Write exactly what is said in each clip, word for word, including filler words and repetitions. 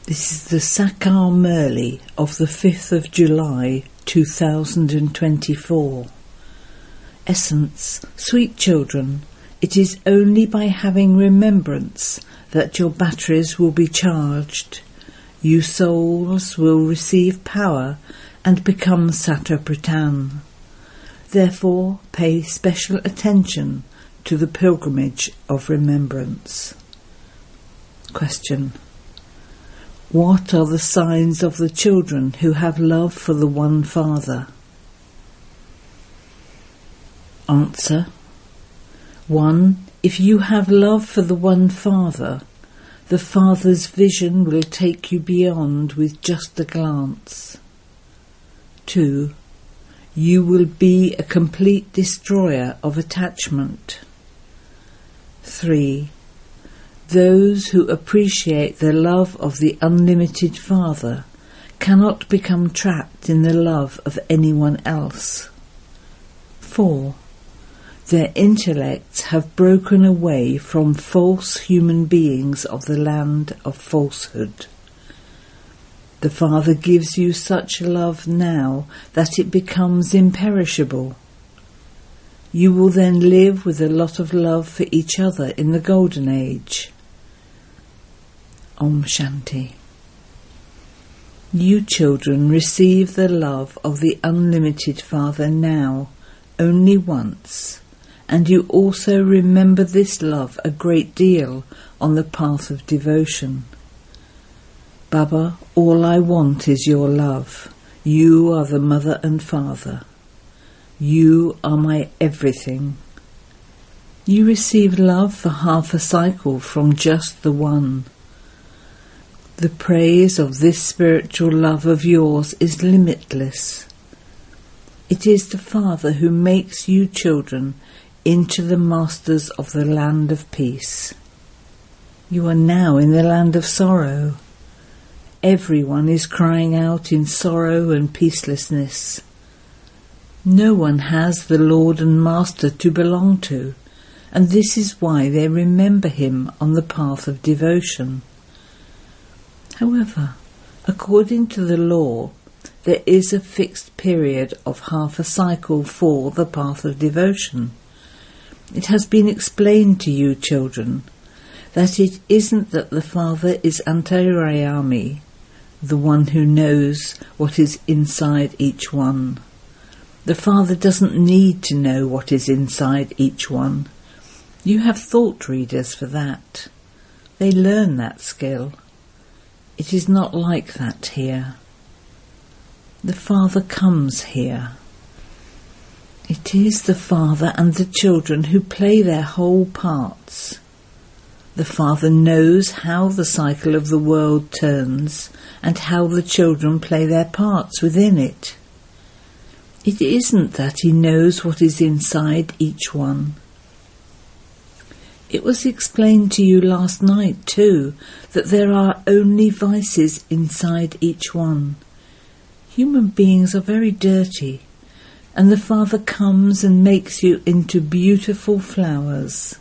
This is the Sakar Murli of the fifth of July two thousand twenty-four. Essence, sweet children, it is only by having remembrance that your batteries will be charged. You souls will receive power and become Satapritan. Therefore, pay special attention to the pilgrimage of remembrance. Question. What are the signs of the children who have love for the one Father? Answer. One. If you have love for the one Father, the Father's vision will take you beyond with just a glance. Two. You will be a complete destroyer of attachment. Three. Those who appreciate the love of the unlimited Father cannot become trapped in the love of anyone else. Four. Their intellects have broken away from false human beings of the land of falsehood. The Father gives you such love now that it becomes imperishable. You will then live with a lot of love for each other in the Golden Age. Om Shanti. You children receive the love of the unlimited Father now, only once, and you also remember this love a great deal on the path of devotion. Baba, all I want is your love. You are the Mother and Father. You are my everything. You receive love for half a cycle from just the one. The praise of this spiritual love of yours is limitless. It is the Father who makes you children into the masters of the land of peace. You are now in the land of sorrow. Everyone is crying out in sorrow and peacelessness. No one has the Lord and Master to belong to, and this is why they remember him on the path of devotion. However, according to the law, there is a fixed period of half a cycle for the path of devotion. It has been explained to you, children, that it isn't that the Father is Antarayami, the one who knows what is inside each one. The Father doesn't need to know what is inside each one. You have thought readers for that. They learn that skill. It is not like that here. The Father comes here. It is the Father and the children who play their whole parts. The Father knows how the cycle of the world turns and how the children play their parts within it. It isn't that he knows what is inside each one. It was explained to you last night too that there are only vices inside each one. Human beings are very dirty, and the Father comes and makes you into beautiful flowers.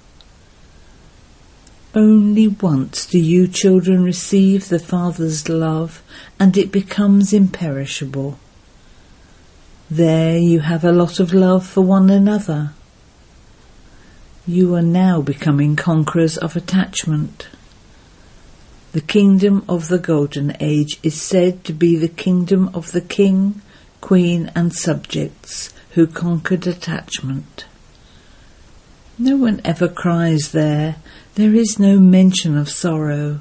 Only once do you children receive the Father's love, and it becomes imperishable. There you have a lot of love for one another. You are now becoming conquerors of attachment. The kingdom of the Golden Age is said to be the kingdom of the king, queen and subjects who conquered attachment. No one ever cries there. There is no mention of sorrow.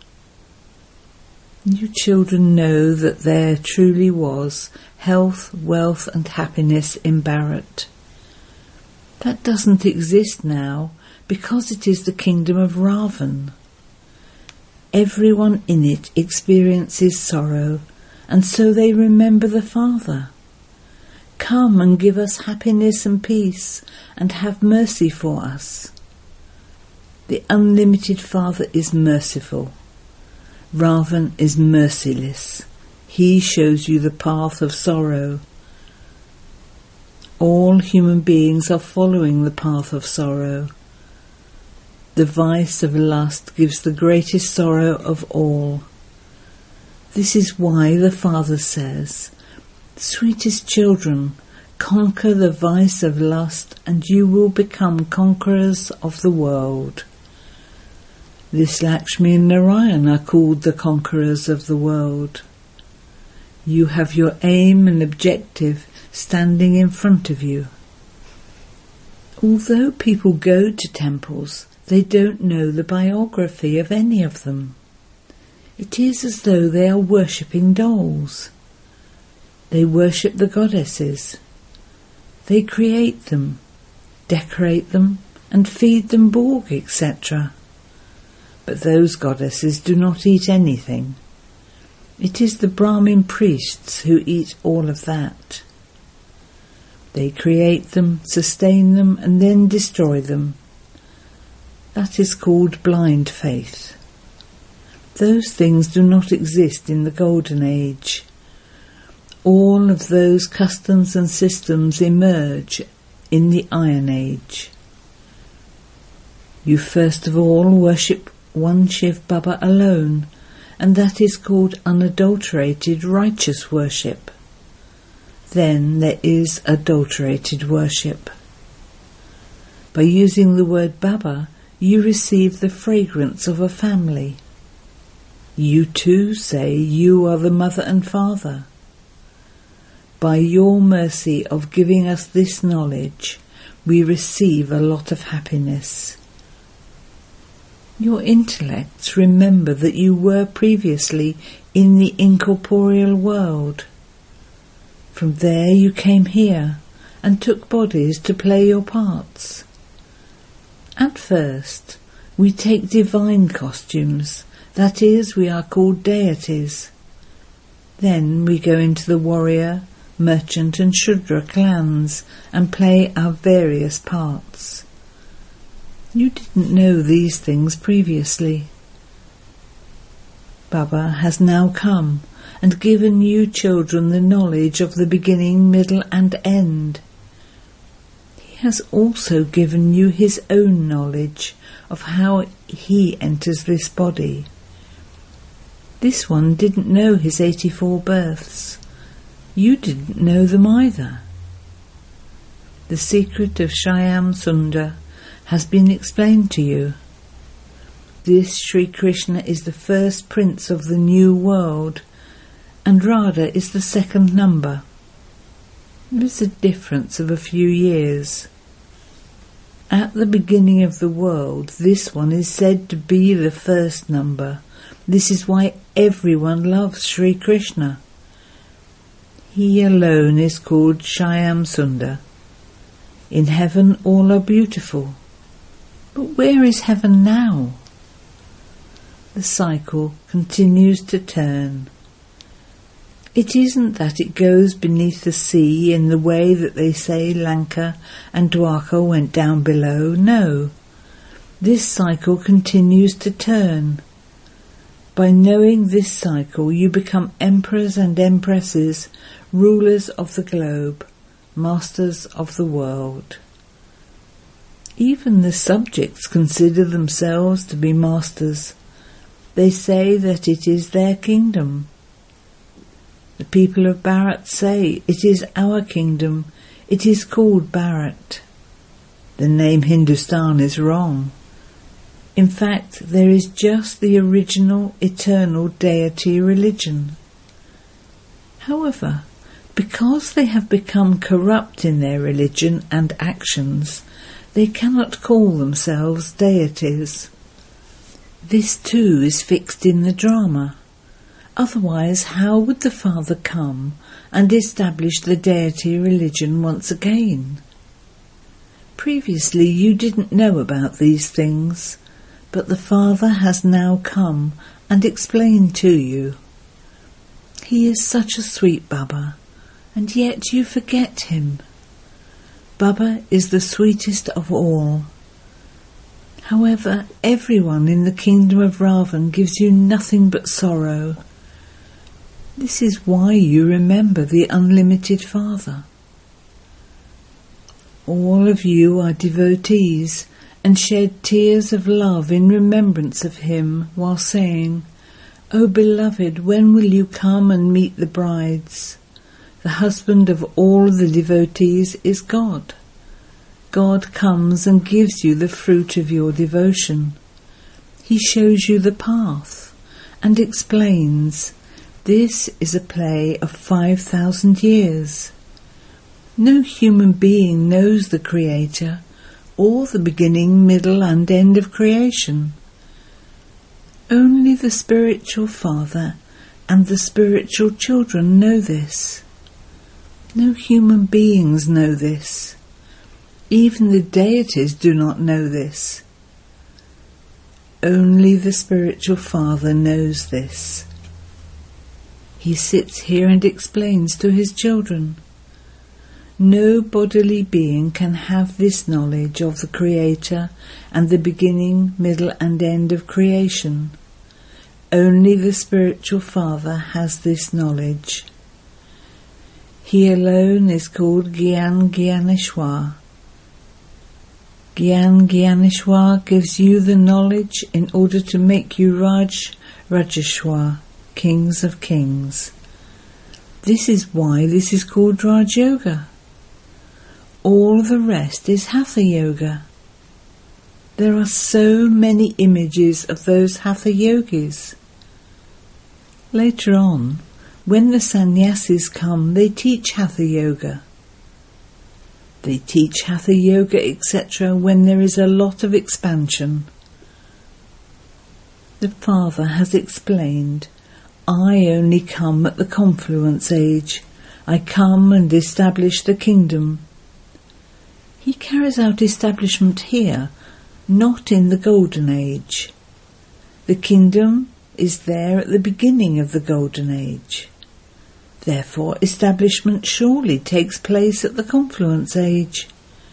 You children know that there truly was health, wealth and happiness in Bharat. That doesn't exist now because it is the kingdom of Ravan. Everyone in it experiences sorrow, and so they remember the Father. Come and give us happiness and peace, and have mercy for us. The unlimited Father is merciful. Ravan is merciless. He shows you the path of sorrow. All human beings are following the path of sorrow. The vice of lust gives the greatest sorrow of all. This is why the Father says, "Sweetest children, conquer the vice of lust and you will become conquerors of the world." This Lakshmi and Narayan are called the conquerors of the world. You have your aim and objective standing in front of you. Although people go to temples, they don't know the biography of any of them. It is as though they are worshipping dolls. They worship the goddesses. They create them, decorate them, and feed them Borg, et cetera. But those goddesses do not eat anything. It is the Brahmin priests who eat all of that. They create them, sustain them, and then destroy them. That is called blind faith. Those things do not exist in the Golden Age. All of those customs and systems emerge in the Iron Age. You first of all worship one Shiv Baba alone, and that is called unadulterated righteous worship. Then there is adulterated worship. By using the word Baba, you receive the fragrance of a family. You too say you are the mother and father. By your mercy of giving us this knowledge, we receive a lot of happiness. Your intellects remember that you were previously in the incorporeal world. From there you came here and took bodies to play your parts. At first, we take divine costumes, that is, we are called deities. Then we go into the warrior, merchant and Shudra clans and play our various parts. You didn't know these things previously. Baba has now come and given you children the knowledge of the beginning, middle and end. He has also given you his own knowledge of how he enters this body. This one didn't know his eighty-four births. You didn't know them either. The secret of Shyam Sundar has been explained to you. This Sri Krishna is the first prince of the new world, and Radha is the second number. There is a difference of a few years. At the beginning of the world, this one is said to be the first number. This is why everyone loves Sri Krishna. He alone is called Shyam Sundar. In heaven all are beautiful. But where is heaven now? The cycle continues to turn. It isn't that it goes beneath the sea in the way that they say Lanka and Dwarka went down below. No. This cycle continues to turn. By knowing this cycle, you become emperors and empresses, rulers of the globe, masters of the world. Even the subjects consider themselves to be masters. They say that it is their kingdom. The people of Bharat say, "It is our kingdom. It is called Bharat." The name Hindustan is wrong. In fact, there is just the original eternal deity religion. However, because they have become corrupt in their religion and actions, they cannot call themselves deities. This too is fixed in the drama. Otherwise, how would the Father come and establish the deity religion once again? Previously you didn't know about these things, but the Father has now come and explained to you. He is such a sweet Baba, and yet you forget him. Baba is the sweetest of all. However, everyone in the kingdom of Ravan gives you nothing but sorrow. This is why you remember the unlimited Father. All of you are devotees and shed tears of love in remembrance of him while saying, O beloved, when will you come and meet the brides? The husband of all the devotees is God. God comes and gives you the fruit of your devotion. He shows you the path and explains, this is a play of five thousand years. No human being knows the Creator, or the beginning, middle and end of creation. Only the spiritual father and the spiritual children know this. No human beings know this. Even the deities do not know this. Only the spiritual father knows this. He sits here and explains to his children. No bodily being can have this knowledge of the Creator and the beginning, middle and end of creation. Only the spiritual father has this knowledge. He alone is called Gyan Gyaneshwar. Gyan Gyaneshwar gives you the knowledge in order to make you Raj Rajeshwar, kings of kings. This is why this is called Raj Yoga. All the rest is Hatha Yoga. There are so many images of those Hatha Yogis. Later on, when the sannyasis come, they teach Hatha Yoga. They teach Hatha Yoga, et cetera when there is a lot of expansion. The Father has explained, I only come at the confluence age. I come and establish the kingdom. He carries out establishment here, not in the golden age. The kingdom is there at the beginning of the golden age. Therefore, establishment surely takes place at the confluence age.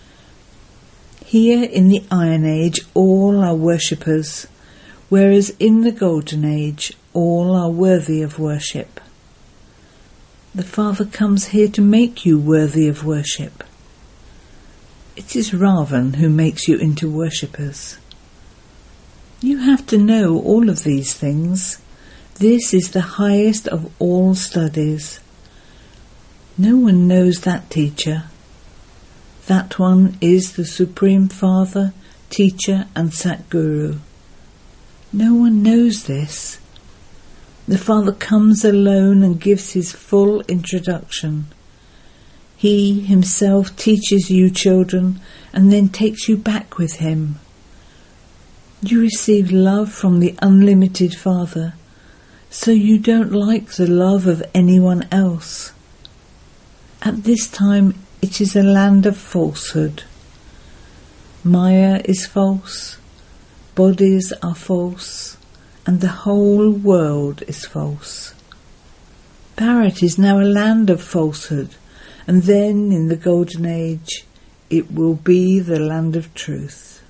Here in the Iron Age all are worshippers, whereas in the Golden Age all are worthy of worship. The Father comes here to make you worthy of worship. It is Ravan who makes you into worshippers. You have to know all of these things. This is the highest of all studies. No one knows that teacher. That one is the Supreme Father, Teacher and Satguru. No one knows this. The Father comes alone and gives his full introduction. He himself teaches you children and then takes you back with him. You receive love from the unlimited Father, so you don't like the love of anyone else. At this time it is a land of falsehood. Maya is false, bodies are false, and the whole world is false. Bharat is now a land of falsehood, and then in the Golden Age it will be the land of truth.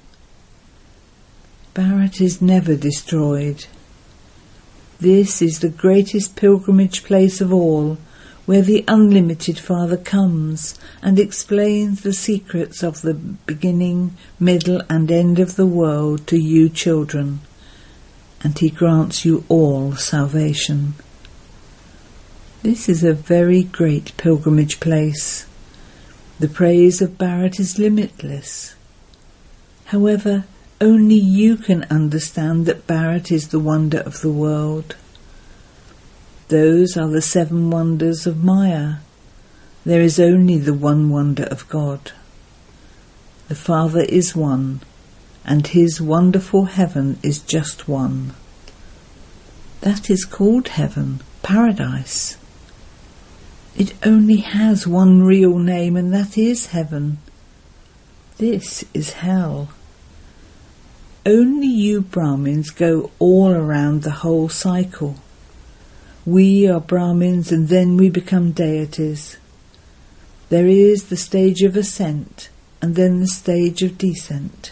Bharat is never destroyed. This is the greatest pilgrimage place of all, where the unlimited Father comes and explains the secrets of the beginning, middle and end of the world to you children, and he grants you all salvation. This is a very great pilgrimage place. The praise of Bharat is limitless. However, only you can understand that Bharat is the wonder of the world. Those are the seven wonders of Maya. There is only the one wonder of God. The Father is one, and his wonderful heaven is just one. That is called heaven, paradise. It only has one real name, and that is heaven. This is hell. Only you Brahmins go all around the whole cycle. We are Brahmins and then we become deities. There is the stage of ascent and then the stage of descent.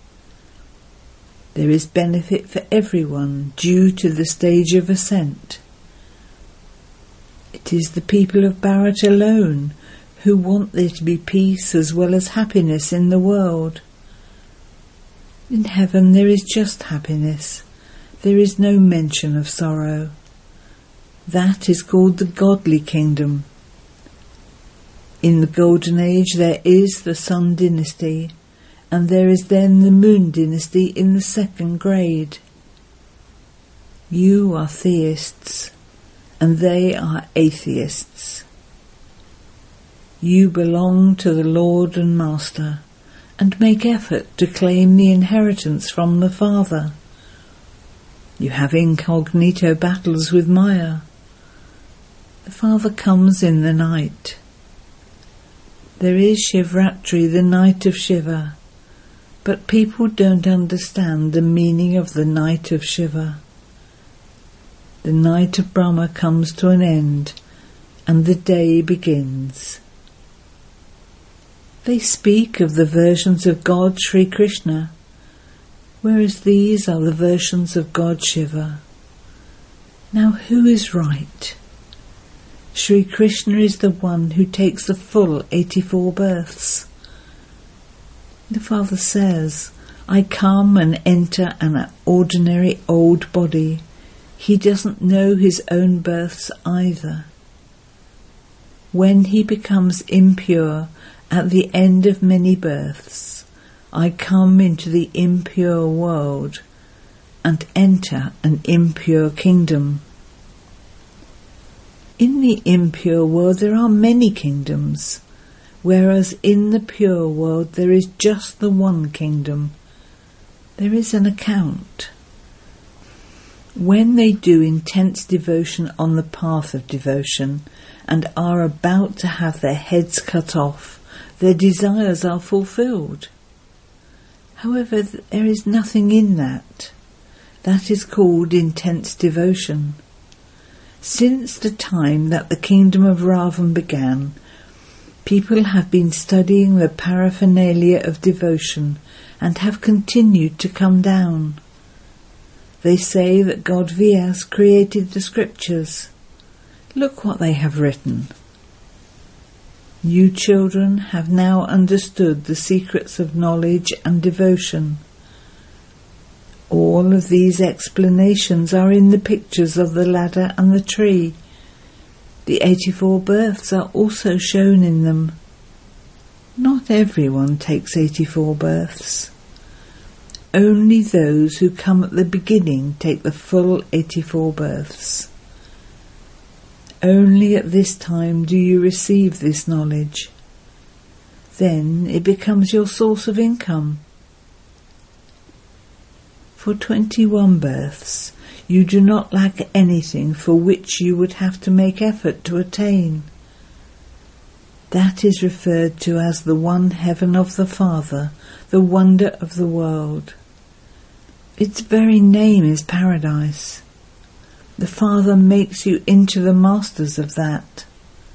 There is benefit for everyone due to the stage of ascent. It is the people of Bharat alone who want there to be peace as well as happiness in the world. In heaven there is just happiness. there is no mention of sorrow. That is called the godly kingdom. In the Golden Age there is the Sun dynasty, and there is then the Moon dynasty in the second grade. You are theists, and they are atheists. You belong to the Lord and Master, and make effort to claim the inheritance from the Father. You have incognito battles with Maya. The Father comes in the night. There is Shivratri, the night of Shiva, but people don't understand the meaning of the night of Shiva. The night of Brahma comes to an end, and the day begins. They speak of the versions of God Sri Krishna, whereas these are the versions of God Shiva. Now who is right? Sri Krishna is the one who takes the full eighty-four births. The Father says, I come and enter an ordinary old body. He doesn't know his own births either. When he becomes impure at the end of many births, I come into the impure world and enter an impure kingdom. In the impure world there are many kingdoms, whereas in the pure world there is just the one kingdom. There is an account. When they do intense devotion on the path of devotion and are about to have their heads cut off, their desires are fulfilled. However, there is nothing in that. That is called intense devotion. Since the time that the kingdom of Ravan began, people have been studying the paraphernalia of devotion and have continued to come down. They say that God Vyas created the scriptures. Look what they have written. You children have now understood the secrets of knowledge and devotion. All of these explanations are in the pictures of the ladder and the tree. The eighty-four births are also shown in them. Not everyone takes eighty-four births. Only those who come at the beginning take the full eighty-four births. Only at this time do you receive this knowledge. Then it becomes your source of income. For twenty-one births, you do not lack anything for which you would have to make effort to attain. That is referred to as the one heaven of the Father, the wonder of the world. Its very name is paradise. The Father makes you into the masters of that.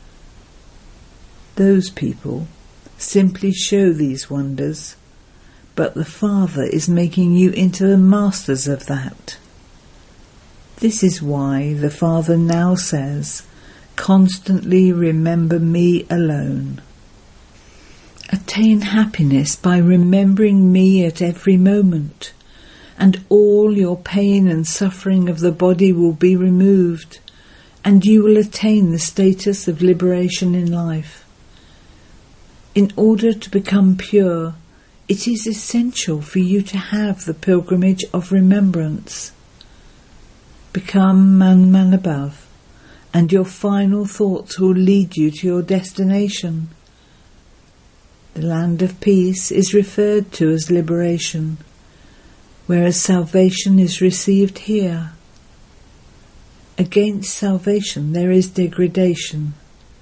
Those people simply show these wonders, but the Father is making you into the masters of that. This is why the Father now says, constantly remember me alone. Attain happiness by remembering me at every moment, and all your pain and suffering of the body will be removed, and you will attain the status of liberation in life. In order to become pure, it is essential for you to have the pilgrimage of remembrance. Become man man above, and your final thoughts will lead you to your destination. The land of peace is referred to as liberation, whereas salvation is received here. Against salvation there is degradation.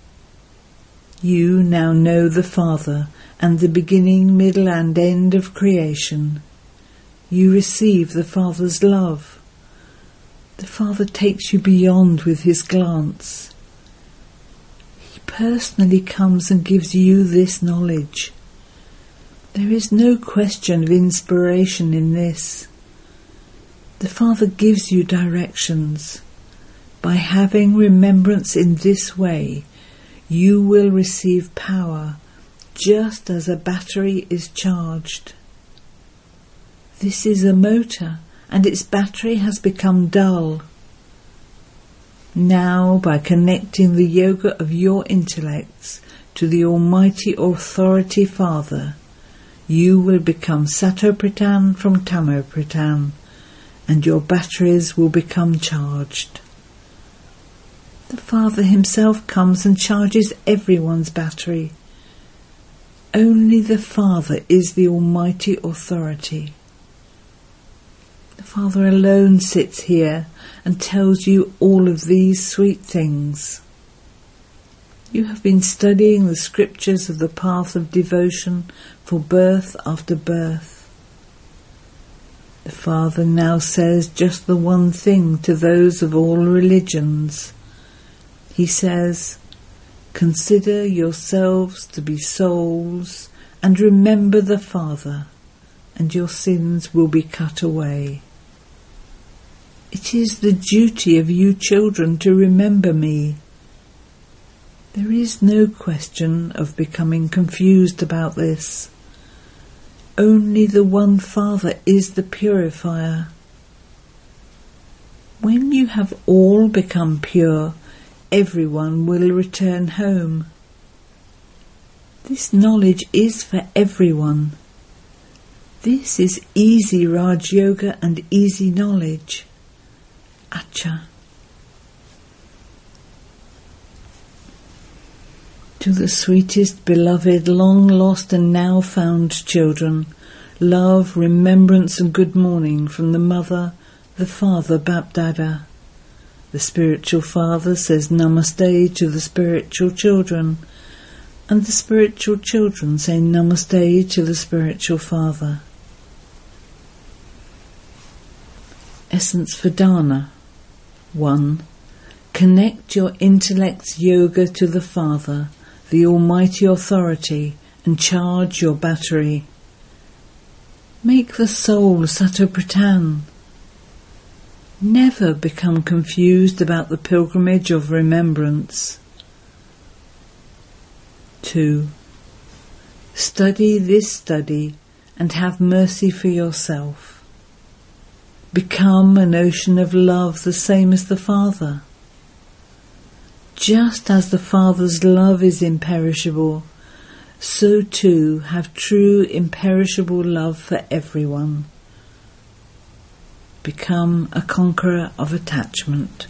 You now know the Father and the beginning, middle and end of creation. You receive the Father's love. The Father takes you beyond with his glance. He personally comes and gives you this knowledge. There is no question of inspiration in this. The Father gives you directions. By having remembrance in this way, you will receive power, just as a battery is charged. This is a motor, and its battery has become dull. Now, by connecting the yoga of your intellects to the Almighty Authority Father, you will become Satopratan from Tamopratan, and your batteries will become charged. The Father himself comes and charges everyone's battery. Only the Father is the Almighty Authority. The Father alone sits here and tells you all of these sweet things. You have been studying the scriptures of the path of devotion for birth after birth. The Father now says just the one thing to those of all religions. He says, "Consider yourselves to be souls and remember the Father, and your sins will be cut away." It is the duty of you children to remember me. There is no question of becoming confused about this. Only the one Father is the purifier. When you have all become pure, everyone will return home. This knowledge is for everyone. This is easy Raj Yoga and easy knowledge. Acha. To the sweetest, beloved, long lost and now found children, love, remembrance and good morning from the Mother, the Father, Bapdada. The spiritual father says Namaste to the spiritual children, and the spiritual children say Namaste to the spiritual father. Essence for Dana. one. Connect your intellect's yoga to the Father, the Almighty Authority, and charge your battery. Make the soul Satopratan. Never become confused about the pilgrimage of remembrance. two. Study this study and have mercy for yourself. Become an ocean of love the same as the Father. Just as the Father's love is imperishable, so too have true imperishable love for everyone. Become a conqueror of attachment.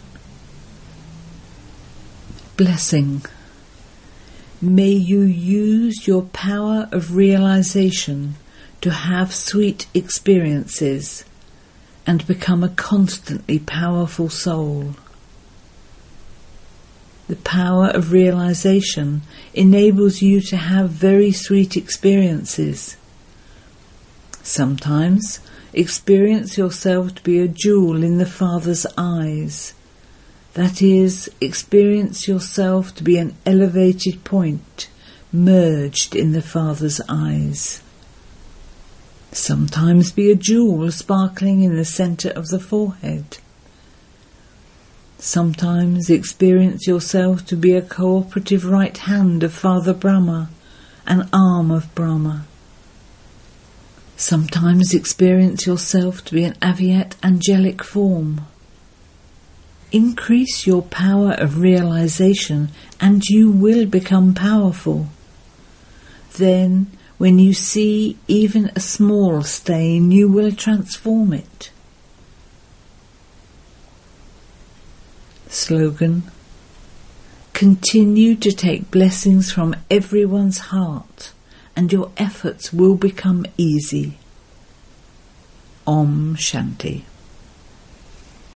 Blessing. May you use your power of realization to have sweet experiences and become a constantly powerful soul. The power of realization enables you to have very sweet experiences. Sometimes experience yourself to be a jewel in the Father's eyes. That is, experience yourself to be an elevated point merged in the Father's eyes. Sometimes be a jewel sparkling in the centre of the forehead. Sometimes experience yourself to be a cooperative right hand of Father Brahma, an arm of Brahma. Sometimes experience yourself to be an Avyat angelic form. Increase your power of realization and you will become powerful. Then, when you see even a small stain, you will transform it. Slogan. Continue to take blessings from everyone's heart and your efforts will become easy. Om Shanti.